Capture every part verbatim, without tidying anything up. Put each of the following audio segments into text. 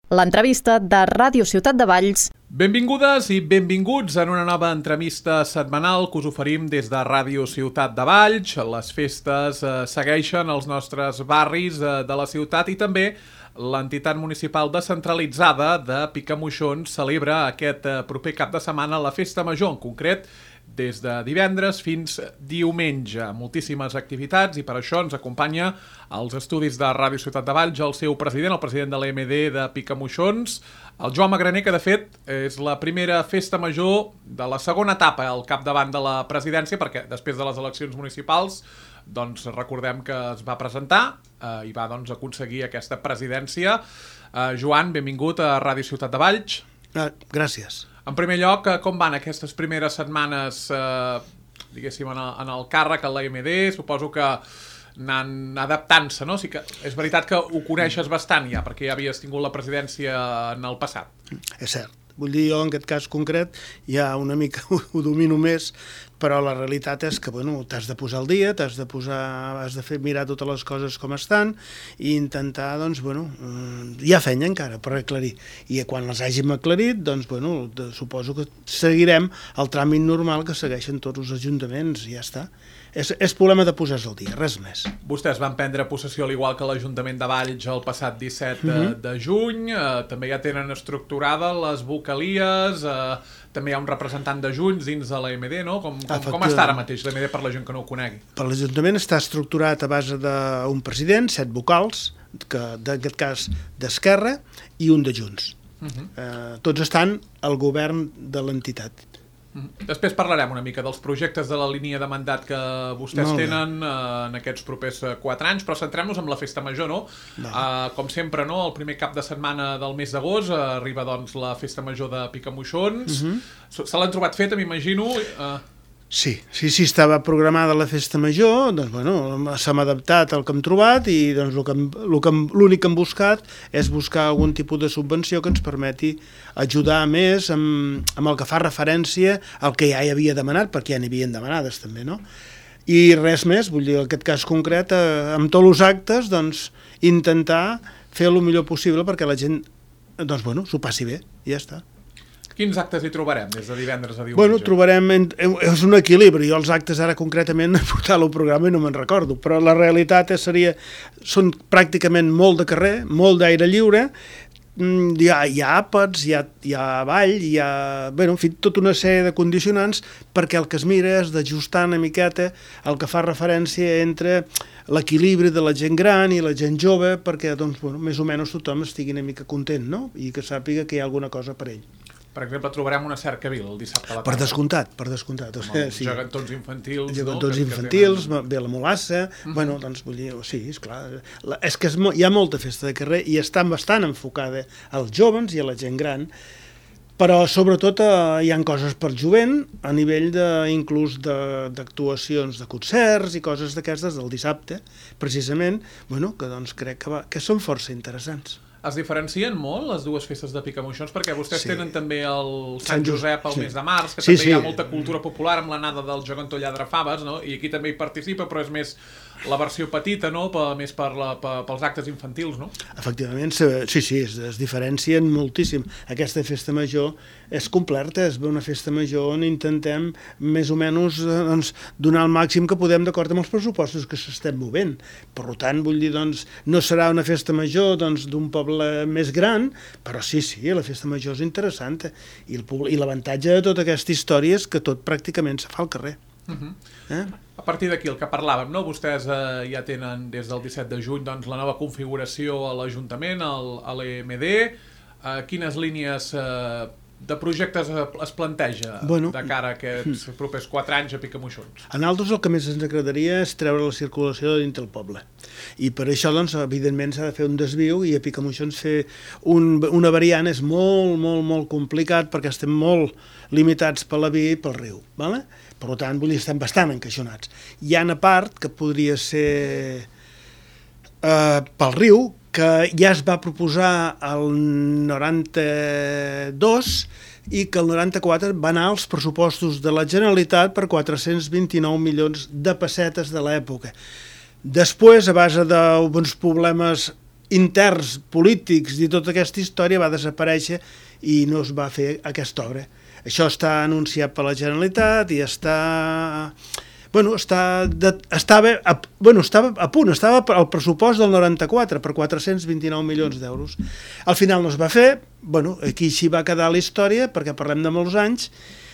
l'entrevista de Ràdio Ciutat de Valls. Benvingudes i benvinguts en una nova entrevista setmanal que us oferim des de Ràdio Ciutat de Valls. Les festes eh, segueixen als nostres barris eh, de la ciutat i també l'entitat municipal descentralitzada de Picamoixons celebra aquest eh, proper cap de setmana la Festa Major, en concret des de divendres fins diumenge. Moltíssimes activitats i per això ens acompanya als estudis de Ràdio Ciutat de Valls el seu president, el president de l'E M D de Picamoixons, el Joan Magraner, que de fet és la primera festa major de la segona etapa al capdavant de la presidència, perquè després de les eleccions municipals doncs recordem que es va presentar eh, i va doncs, aconseguir aquesta presidència. Eh, Joan, benvingut a Ràdio Ciutat de Valls. Ah, gràcies. En primer lloc, com van aquestes primeres setmanes, eh, diguéssim, en el, en el càrrec a l'E M D? Suposo que anant adaptant-se, no? Sí que és veritat que ho coneixes bastant ja, perquè ja havies tingut la presidència en el passat. És cert. Vull dir, jo en aquest cas concret ja una mica ho, ho domino més, però la realitat és que, bueno, t'has de posar al dia, t'has de posar, has de fer mirar totes les coses com estan i intentar, doncs, bueno, hi ha feina encara per aclarir. I quan les hàgim aclarit, doncs, bueno, de, suposo que seguirem el tràmit normal que segueixen tots els ajuntaments i ja està. És, és problema de posar-se al dia, res més. Vostès van prendre possessió, al igual que l'Ajuntament de Valls, el passat disset de, Mm-hmm. de juny. Eh, també ja tenen estructurades les vocalies, eh, també hi ha un representant de Junts dins de l'E M D, no? Com, com, com està ara mateix l'E M D per la gent que no ho conegui? Per l'Ajuntament està estructurat a base d'un president, set vocals, que en aquest cas d'Esquerra, i un de Junts. Uh-huh. eh, tots estan al govern de l'entitat. Després parlarem una mica dels projectes de la línia de mandat que vostès tenen eh, en aquests propers quatre anys, però centrem-nos en la Festa Major, no? Eh, com sempre, no? El primer cap de setmana del mes d'agost eh, arriba doncs la Festa Major de Picamoixons. Uh-huh. Se l'han trobat feta, m'imagino. Eh... Sí, sí, sí, estava programada la Festa Major, doncs, bueno, s'hem adaptat al que hem trobat i doncs l'únic que hem buscat és buscar algun tipus de subvenció que ens permeti ajudar més amb, amb el que fa referència al que ja hi havia demanat, perquè ja n'hi havien demanades també, no? I res més, vull dir, en aquest cas concret, eh, amb tots els actes, doncs, intentar fer el millor possible perquè la gent, doncs, bueno, s'ho passi bé, i ja està. Quins actes hi trobarem des de divendres a diumenge? Bueno, trobarem, és un equilibri, jo els actes ara concretament he portat al programa i no me'n recordo, però la realitat és, seria, són pràcticament molt de carrer, molt d'aire lliure, hi ha, hi ha àpats, hi ha, hi ha ball, hi ha, bueno, en fi, tota una sèrie de condicionants perquè el que es mira és d'ajustar una miqueta el que fa referència entre l'equilibri de la gent gran i la gent jove perquè, doncs, bueno, més o menys tothom estigui una mica content, no? I que sàpiga que hi ha alguna cosa per ell. Per exemple, trobarem una cercavila el dissabte a la tarda. Per descomptat, per descomptat. O sigui, sí. Gegantons infantils, gegantons no? infantils, tenen... ve la molassa, uh-huh. Bueno, doncs, vull dir, sí, esclar. La, és que és, hi ha molta festa de carrer i està bastant enfocada als joves i a la gent gran, però sobretot eh, hi ha coses per jovent a nivell de, inclús d'actuacions de, de concerts i coses d'aquestes del dissabte, precisament, bueno, que doncs crec que, va, que són força interessants. Es diferencien molt les dues festes de Picamoixons perquè vostès sí. tenen també el Sant, Sant Josep al sí. mes de març, que sí, també sí. hi ha molta cultura popular amb l'anada del gegantó Lladrafaves, no? I aquí també hi participa, però és més la versió petita, no? Per, més per la, per, pels actes infantils, no? Efectivament, sí, sí, es, es diferencien moltíssim. Aquesta festa major és completa, és una festa major on intentem més o menys doncs, donar el màxim que podem d'acord amb els pressupostos que s'estem movent. Per tant, vull dir, doncs, no serà una festa major doncs, d'un poble més gran, però sí, sí, la festa major és interessant i, el, i l'avantatge de tota aquesta història és que tot pràcticament se fa al carrer. Uh-huh. eh? A partir d'aquí, el que parlàvem, no? Vostès eh, ja tenen des del disset de juny doncs, la nova configuració a l'Ajuntament, a l'E M D. Eh, quines línies eh, de projectes es planteja bueno, de cara a aquests propers quatre anys a Picamoixons? A nosaltres el que més ens agradaria és treure la circulació dintre el poble. I per això, doncs, evidentment, s'ha de fer un desviu i a Picamoixons fer un, una variant és molt, molt, molt complicat perquè estem molt limitats per la via i pel riu. Vale? Per tant, vull dir, estem bastant encaixonats. Hi ha una part que podria ser eh, pel riu, que ja es va proposar el noranta-dos i que el noranta-quatre va anar als pressupostos de la Generalitat per quatre-cents vint-i-nou milions de pessetes de l'època. Després, a base d'uns problemes interns polítics i tota aquesta història va desaparèixer i no es va fer aquesta obra. Això està anunciat per la Generalitat i està... Bueno, està de, estava, a, bueno, estava a punt, estava al pressupost del noranta-quatre per quatre-cents vint-i-nou milions d'euros. Al final no es va fer, bueno, aquí així va quedar la història, perquè parlem de molts anys,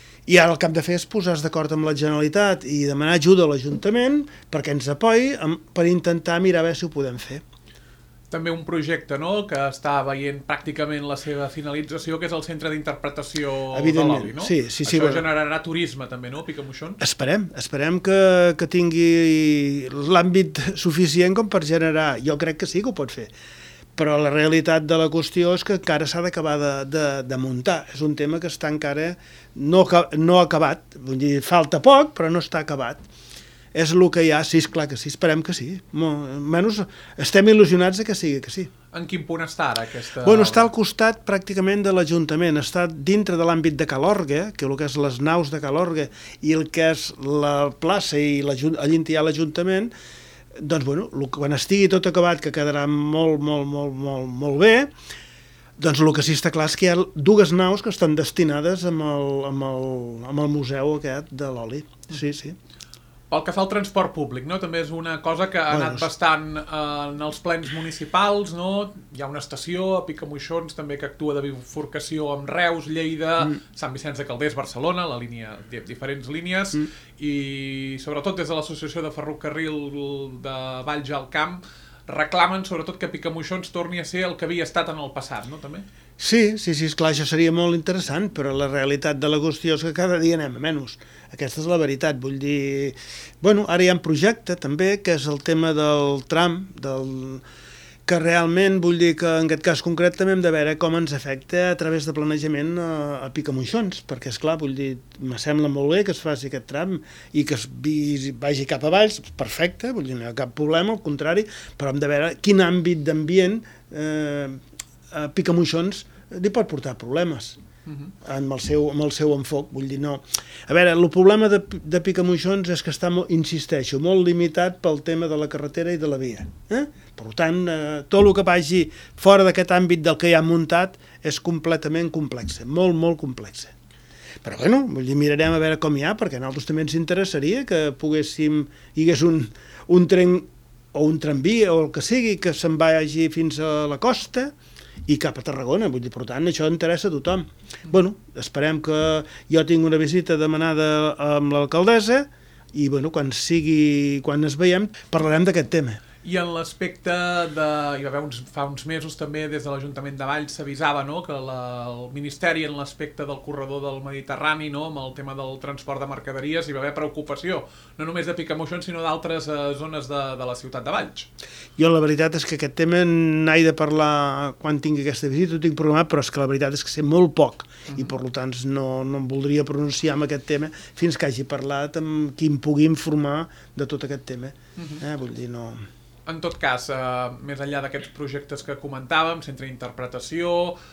i ara el que hem de fer és posar-se d'acord amb la Generalitat i demanar ajuda a l'Ajuntament perquè ens apoyi per intentar mirar a veure si ho podem fer. També un projecte, no?, que està veient pràcticament la seva finalització, que és el centre d'interpretació de l'oli, no? Sí, sí, sí, Això bueno. generarà turisme també, no?, Picamoixons? Esperem, esperem que, que tingui l'àmbit suficient com per generar. Jo crec que sí que ho pot fer, però la realitat de la qüestió és que encara s'ha d'acabar de, de, de muntar. És un tema que està encara no, no acabat, vull dir, falta poc, però no està acabat. És el que hi ha, sí, esclar que sí, esperem que sí. Almenys estem il·lusionats de que sigui que sí. En quin punt està ara aquesta... Bueno, està al costat pràcticament de l'Ajuntament, està dintre de l'àmbit de Calorga, que el que és les naus de Calorga i el que és la plaça i allà hi ha l'Ajuntament, doncs, bueno, quan estigui tot acabat, que quedarà molt, molt, molt, molt, molt bé, doncs el que sí està clar és que hi ha dues naus que estan destinades amb el, amb el, amb el museu aquest de l'oli. Sí, sí. Pel que fa al transport públic, no? També és una cosa que ha bueno, anat bastant eh, en els plens municipals, no? Hi ha una estació a Picamoixons també que actua de bifurcació amb Reus, Lleida, mm. Sant Vicenç de Calders, Barcelona, la línia, diferents línies, mm. i sobretot des de l'Associació de Ferrocarril de Valls al Camp reclamen sobretot que Picamoixons torni a ser el que havia estat en el passat, no? També? Sí, sí, sí, esclar, això seria molt interessant, però la realitat de la qüestió és que cada dia anem a menys. Aquesta és la veritat, vull dir... Bueno, ara hi ha un projecte també, que és el tema del tram, del... que realment vull dir que en aquest cas concret també hem de veure com ens afecta a través de planejament a, a Picamoixons, perquè esclar, vull dir, me sembla molt bé que es faci aquest tram i que es vagi cap a Valls, perfecte, vull dir, no hi ha cap problema, al contrari, però hem de veure quin àmbit d'ambient eh, a Picamoixons li pot portar problemes. Uh-huh. amb, el seu, amb el seu enfoc, vull dir, no. A veure, el problema de, de Picamoixons és que està, molt, insisteixo, molt limitat pel tema de la carretera i de la via. Eh? Per tant, eh, tot el que vagi fora d'aquest àmbit del que hi ha muntat és completament complex, molt, molt complex. Però bueno, vull dir, mirarem a veure com hi ha, perquè a nosaltres també ens interessaria que poguéssim, hi hagués un, un tren o un tramvia o el que sigui, que se'n vagi fins a la costa, i cap a Tarragona, vull dir, per tant, això interessa a tothom. Bueno, esperem que jo tinc una visita demanada amb l'alcaldessa i, bueno, quan sigui, quan es veiem, parlarem d'aquest tema. I en l'aspecte de... Hi va haver uns, fa uns mesos també des de l'Ajuntament de Valls s'avisava, no?, que la, el Ministeri en l'aspecte del corredor del Mediterrani, no?, amb el tema del transport de mercaderies, hi va haver preocupació, no només de Picamoixons sinó d'altres eh, zones de, de la ciutat de Valls. Jo la veritat és que aquest tema n'he de parlar quan tingui aquesta visita, ho tinc programat, però és que la veritat és que sé molt poc uh-huh. i per tant no, no em voldria pronunciar en aquest tema fins que hagi parlat amb qui em pugui informar de tot aquest tema. Uh-huh. eh, vull dir, no... En tot cas, eh, més enllà d'aquests projectes que comentàvem, centre d'interpretació,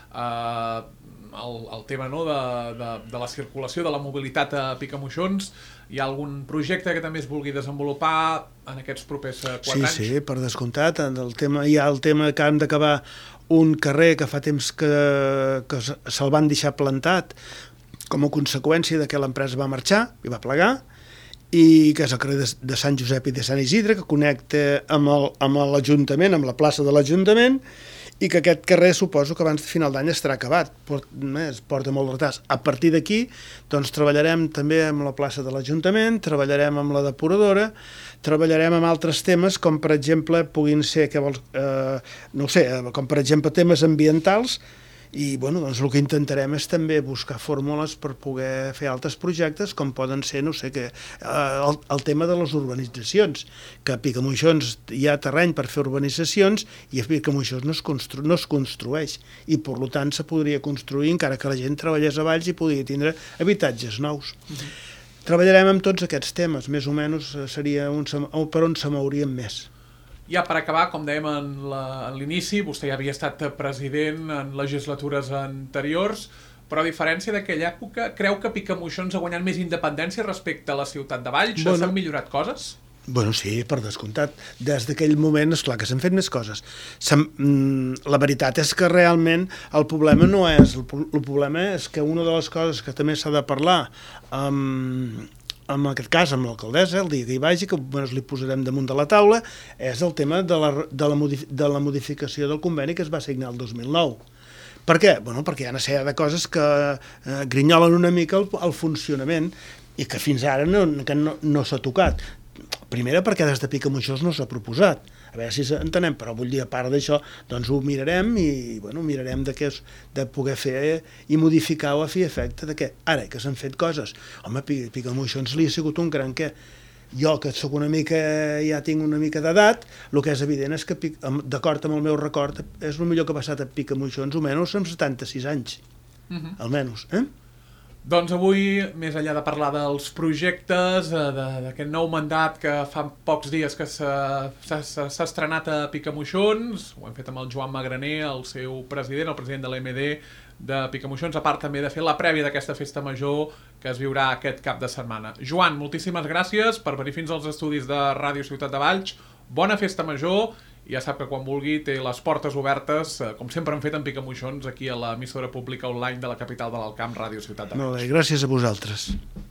eh, el, el tema, no, de, de, de la circulació, de la mobilitat a Picamoixons, hi ha algun projecte que també es vulgui desenvolupar en aquests propers quatre sí, anys? Sí, sí, per descomptat. El tema, hi ha el tema que hem d'acabar un carrer que fa temps que, que se'l van deixar plantat com a conseqüència de que l'empresa va marxar i va plegar, i que és el carrer de, de Sant Josep i de Sant Isidre, que connecta amb el, amb l'Ajuntament, amb la plaça de l'Ajuntament, i que aquest carrer suposo que abans de final d'any estarà acabat, Port, es porta molt de retard. A partir d'aquí doncs, treballarem també amb la plaça de l'Ajuntament, treballarem amb la depuradora, treballarem amb altres temes, com per exemple puguin ser, que vols, eh, no ho sé, com per exemple temes ambientals, i bueno, doncs el que intentarem és també buscar fórmules per poder fer altres projectes com poden ser, no sé què, el, el tema de les urbanitzacions, que a Picamoixons hi ha terreny per fer urbanitzacions i a Picamoixons no es, constru, no es construeix i per tant se podria construir encara que la gent treballés a Valls i podria tindre habitatges nous. Uh-huh. Treballarem amb tots aquests temes, més o menys seria un, per on se mouríem més. Ja per acabar, com dèiem en l'inici, vostè ja havia estat president en legislatures anteriors, però a diferència d'aquella època, creu que Picamoixons ha guanyat més independència respecte a la ciutat de Valls? Bueno, s'han millorat coses? Bueno, sí, per descomptat. Des d'aquell moment, esclar que s'han fet més coses. La veritat és que realment el problema no és... El problema és que una de les coses que també s'ha de parlar amb, en aquest cas amb l'alcaldessa, el dia que hi vagi, que bueno, li posarem damunt de la taula, és el tema de la, de, la modif de la modificació del conveni que es va signar el dos mil nou. Per què? Bueno, perquè hi ha una sèrie de coses que eh, grinyolen una mica el, el funcionament i que fins ara no, que no, no s'ha tocat. Primera, perquè des de Picamoixons no s'ha proposat. A veure si entenem, però vull dir, a part d'això, doncs ho mirarem i bueno, mirarem de, què és, de poder fer i modificar-ho a fi efecte de què. Ara, que s'han fet coses. Home, Picamoixons li ha sigut un gran què. Jo, que soc una mica, ja tinc una mica d'edat, el que és evident és que, d'acord amb el meu record, és el millor que ha passat a Picamoixons, almenys amb setanta-sis anys. Uh-huh. Almenys, eh? Doncs avui, més enllà de parlar dels projectes, d'aquest nou mandat que fa pocs dies que s'ha estrenat a Picamoixons, ho hem fet amb el Joan Magraner, el seu president, el president de l'E M D de Picamoixons, a part també de fer la prèvia d'aquesta festa major que es viurà aquest cap de setmana. Joan, moltíssimes gràcies per venir fins als estudis de Ràdio Ciutat de Valls. Bona festa major. Ja sap que quan vulgui té les portes obertes, com sempre han fet en Picamoixons, aquí a l'emissora pública online de la capital de l'Alt Camp, Ràdio Ciutat de Valls. Molt bé, gràcies a vosaltres.